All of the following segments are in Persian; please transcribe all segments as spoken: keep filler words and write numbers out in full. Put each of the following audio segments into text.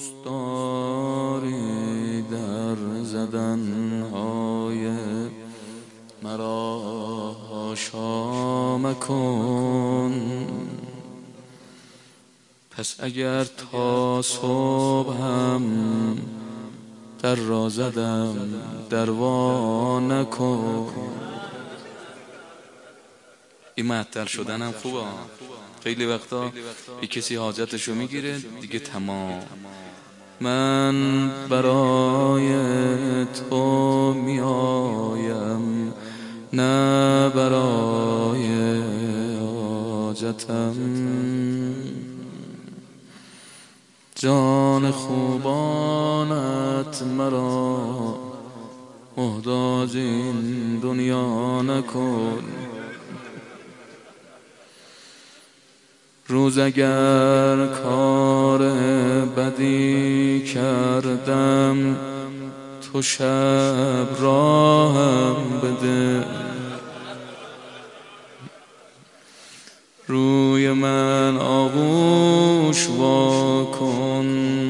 دوست داری در زدنهای مرا حاشا مکن، پس اگر تا صبحم در را زدم در وا نکن. این معطل شدنم خوبه، خیلی وقتا یک کسی حاجتشو میگیره دیگه تمام. من برای تو میایم نه برای حاجتم، جان خوبانت مرا محتاج این دنیا نکن. روز اگر کار بدی کردم تو شب راهم بده، روی من آغوش وا کن،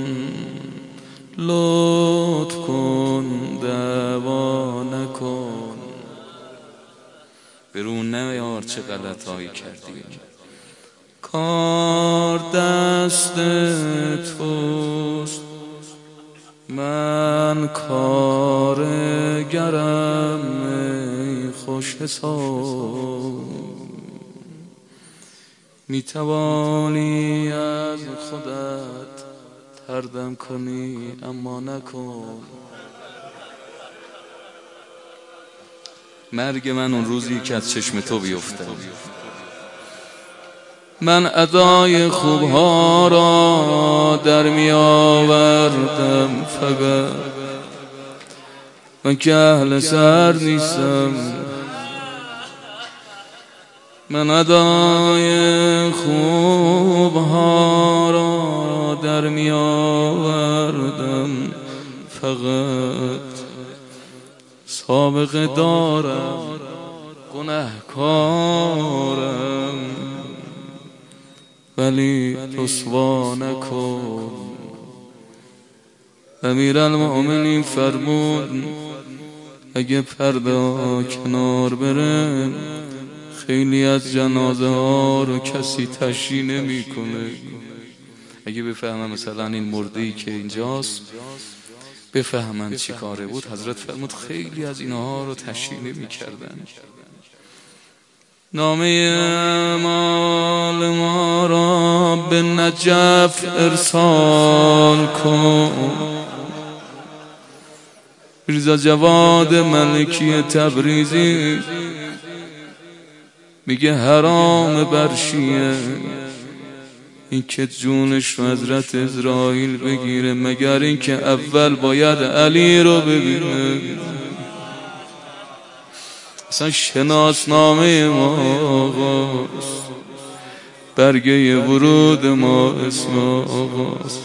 لطف کن دعوا نکن. برون نیار چه غلطایی کردی، کار دست توست، من کارگرم ای خوش حساب. می توانی از خودت تردم کنی اما نکن. مرگ من اون روزی که از چشم تو بیفته، من ادای خوبها را در می آوردم فقط، من که اهل سر نیستم. من ادای خوبها را در می آوردم فقط، سابقه دارم گنهکارم ولی رسوا نکن. امیرالمؤمنین فرمود اگه پرده کنار بره خیلی از جنازه ها رو کسی تشییع نمی کنه. اگه بفهمم مثلا این مرده‌ای که اینجاست بفهمن چی کاره بود، حضرت فرمود خیلی از اینها رو تشییع نمی کردن. نامه مال ما را به نجف ارسال کن. میرزا جواد ملکی تبریزی میگه حرام بر شیعه این که جونش رو حضرت اسرائیل بگیره مگر این که اول باید علی رو ببینه. اصلا شناسنامه ما آقاست، برگه ورود ما اسم آقاست.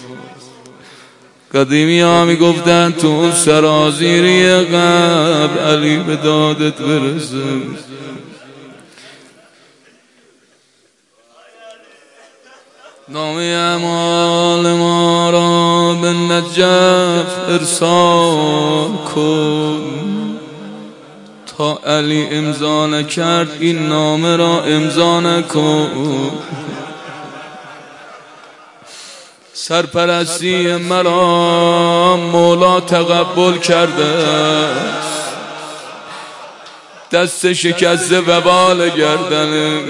قدیمی ها می گفتن تو اون سرازیری قبر علی به دادت برسه. نامه اعمال ما را به نجف ارسال کن. تا علی امضا نکرد این نامه را امضا نکن. سرپرستی مرا مولا تقبل کرده، دست شکسته و بال گردنه.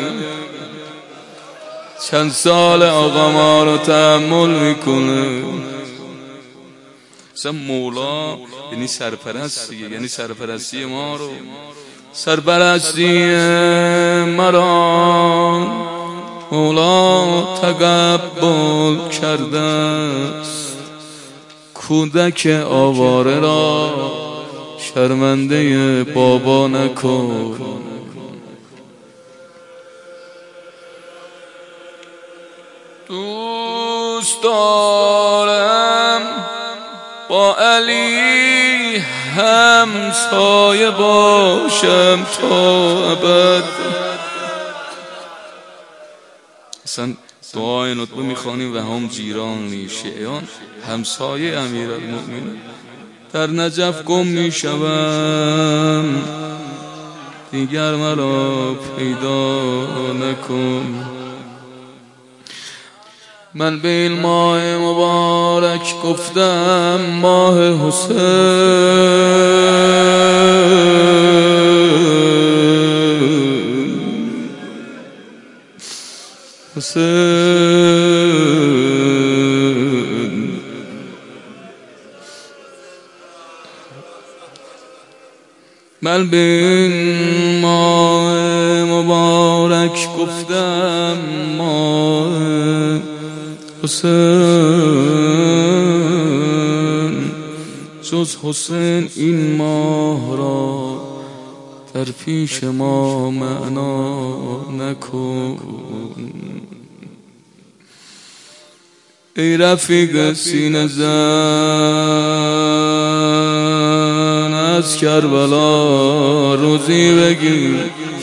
چند سال آقا ما رو تحمل میکنه. مثلا مولا یعنی سرپرستی، یعنی سرپرستی ما رو، سرپرستی مرا مولا تقبل کرده است. کودک آواره را شرمنده بابا نکن. دوست دارم با علی همسایه باشم تا ابد. اصلا دعای نطبه میخوانیم و هم جیرانی شیعان همسایه امیرالمؤمنین. در نجف گم میشوم دیگر مرا پیدا نکن. من به این ماه مبارک گفتم ماه حسین، حسین. من به این ماه مبارک گفتم ماه حسین، جز حسین این ماه را در پیش ما معنا نکن. ای رفیق سینه زن از کربلا روزی بگیر،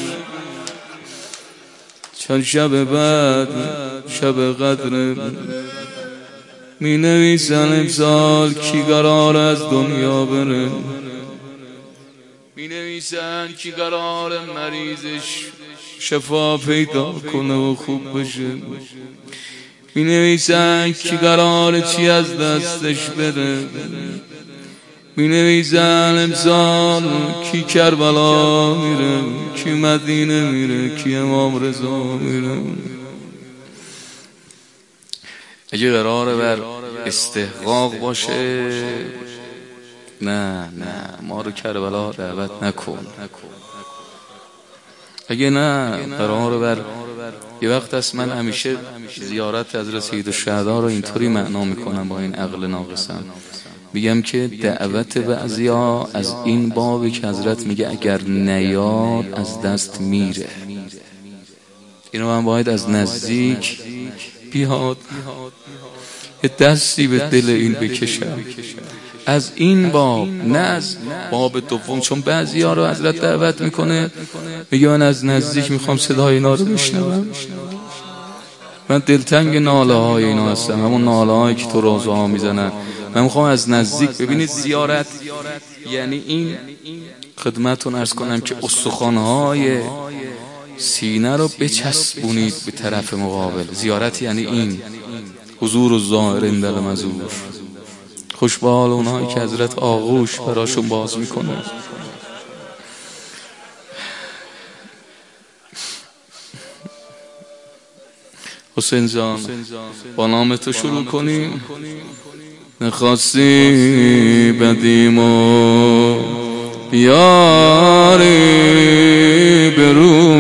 چند شب بعد شب قدر می نویسن امسال کی قرار از دنیا بره، می نویسن کی قرار مریضش شفا پیدا کنه و خوب بشه، می نویسن کی قرار چی از دستش بره، می نویسن امسال کی کربلا میره، کی مدینه میره، کی امام رضا میره. اگه قراره بر استحقاق باشه نه نه ما رو کربلا دعوت نکن. اگه نه قراره بر یه وقت است من همیشه زیارت حضرت سیدالشهدا رو اینطوری معنا میکنم با این عقل ناقصم، میگم که دعوت بعضیا از این بابی که حضرت میگه اگر نیاد از دست میره، اینو من باید از نزدیک بیاد یه دستی به دل این بکشم از این باب، نه از باب دوم. چون بعضیا رو حضرت دعوت میکنه میگه من از نزدیک میخوام صدای اینا رو بشنوم. من دلتنگ ناله های اینا هستم، همون ناله هایی که تو روزه ها میزنن. من میخوام از نزدیک ببینید. زیارت یعنی این، خدمتون عرض کنم که استخوان‌های سینه رو بچسبونید به طرف مقابل. زیارت یعنی این، حضور الظاهر عند المزور. خوش به حال اونهایی که حضرت آغوش براشون باز میکنه. حسین جان با نام تو شروع کنیم. نخواستی بدیم و بیاری برو.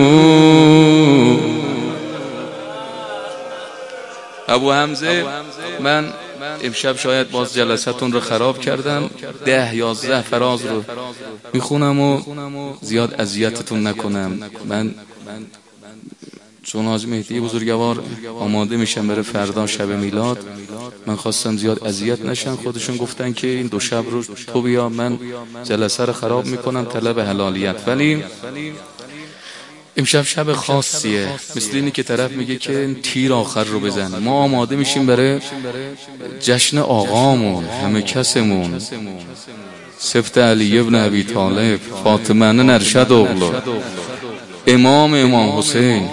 ابو حمزه، من امشب شاید باز جلستون رو خراب کردم، ده یازده فراز رو میخونم و زیاد اذیتتون نکنم. من چون حاج مهدی بزرگوار آماده میشم برای فردا شب میلاد، من خواستم زیاد اذیت نشن. خودشون گفتن که این دو شب رو تو بیا، من جلسه رو خراب میکنم، طلب حلالیت. ولی امشب شب خاصیه، مثل اینی که طرف میگه که تیر آخر رو بزن. ما آماده میشیم برای جشن آقامون، همه کسمون، سفت علی ابن ابی طالب، فاطمه نرشد اغلا، امام امام حسین.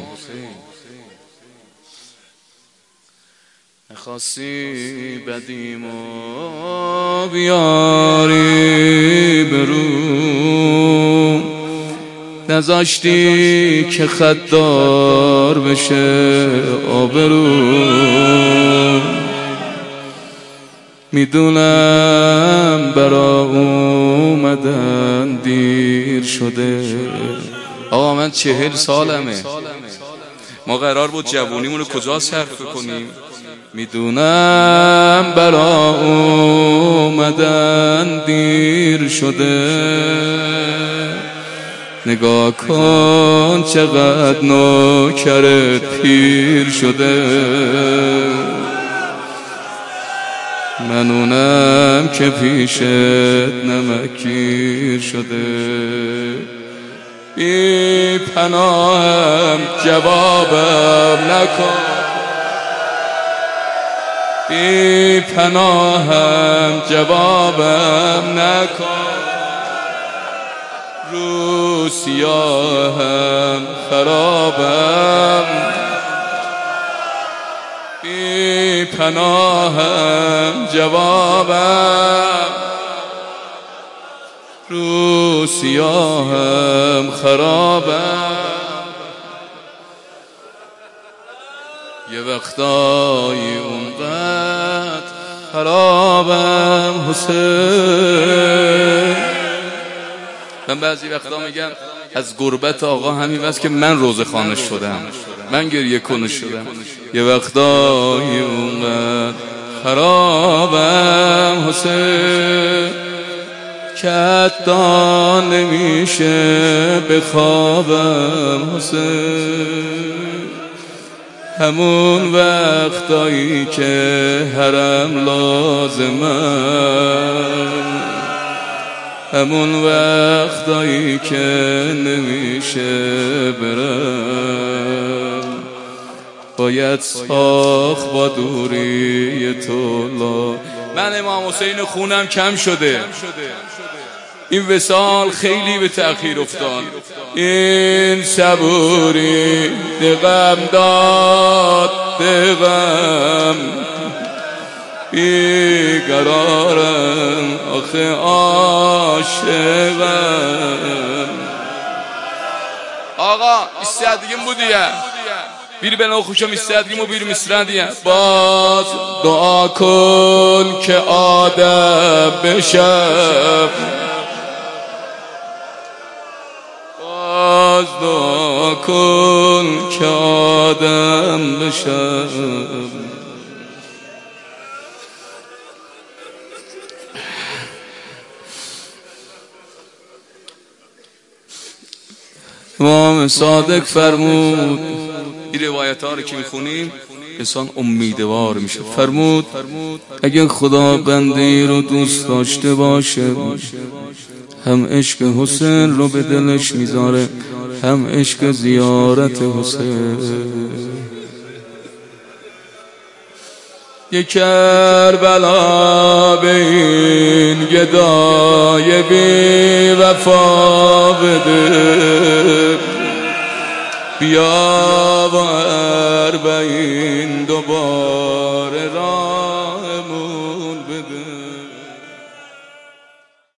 نخواستی بدیم و بیاری برو، نذاشتی که خدار بشه آبرو. میدونم برا اومدن دیر شده. آقا من چهل سالمه، ما قرار بود جوونیمونو کجا صرف کنیم؟ میدونم برا اومدن دیر شده. نگاه کن چقدر نوکرت پیر شده. منونم که پیشت نمکیر شده. بی پناهم جوابم نکن. بی پناهم جوابم نکن، رو سیاهم خرابم، بی پناهم جوابم، رو سیاهم خرابم. یه وقتایی اونقدر خرابم حسین. من بعضی وقتا میگم از غربت آقا همین واسه که من روزه خانه شدم، من گریه کنه شدم. یه وقتایی اونقدر خرابم حسین که حتی نمیشه بخوابم حسین. همون وقتایی که حرم لازمم، همون وقتایی که نمیشه برم، باید ساخت با دوری تو لا. من امام حسین خونم کم شده، این وصال خیلی به تأخیر افتاد. این صبوری دقم داد دقم، بیقرارم آخه عاشقم. آقا استعدگیم بودیه بیر بنا خوشم استعدگیم و بیر مصردیه. باز دعا کن که آدم بشم، باز دعا کن که آدم بشم. امام صادق فرمود، این روایت ها رو که میخونیم انسان امیدوار میشه. فرمود اگه خدا بنده رو دوست داشته باشه، هم عشق حسین رو به دلش میذاره، هم عشق زیارت حسین. یک کربلا به این گدای بی وفا بده، بیا و اربعین دوباره